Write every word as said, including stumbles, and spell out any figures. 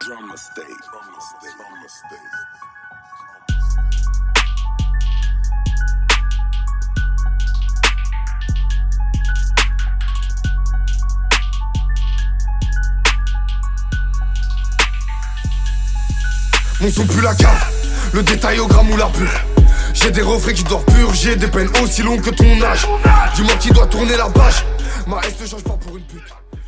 Drummer state, drummer state, drummer state. Mon son pue la cave, le détail au gramme ou la bulle. J'ai des refrains qui doivent purger des peines aussi longues que ton âge. Dis-moi qui doit tourner la page. Ma S ne change pas pour une pute.